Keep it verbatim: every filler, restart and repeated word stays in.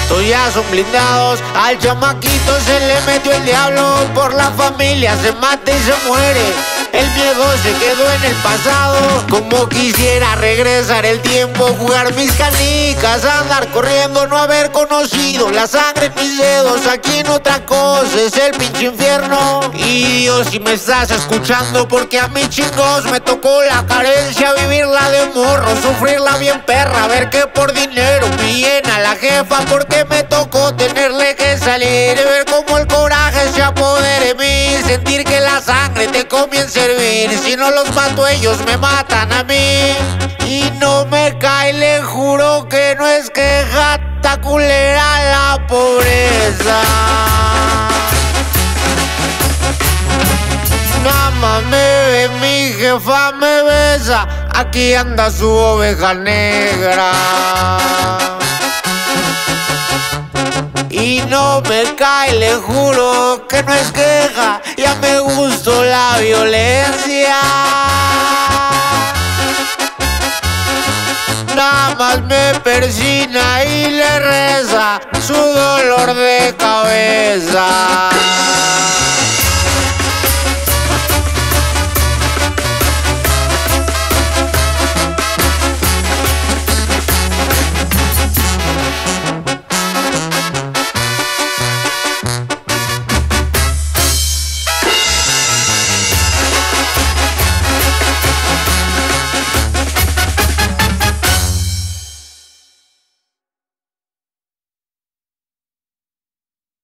estos ya son blindados. Al chamaquito se le metió el diablo, por la familia se mata y se muere. El miedo se quedó en el pasado, como quisiera regresar el tiempo, jugar mis canicas, andar corriendo, no haber conocido la sangre en mis dedos. Aquí en otra cosa es el pinche infierno. Y Dios, si me estás escuchando, porque a mí chingos me tocó la carencia, vivirla de morro, sufrirla bien perra, ver que por dinero me llena la jefa, porque me tocó tenerle que salir, ver cómo el coraje se apodere de mí, sentir que la sangre te comienza a hervir. Si no los mato ellos me matan a mí. Y no me cae, le juro que no es queja, ta culera la pobreza. Nada más me ve mi jefa, me besa, aquí anda su oveja negra. Y no me cae, le juro que no es queja, ya me gustó la violencia. Nada más me persina y le reza su dolor de cabeza.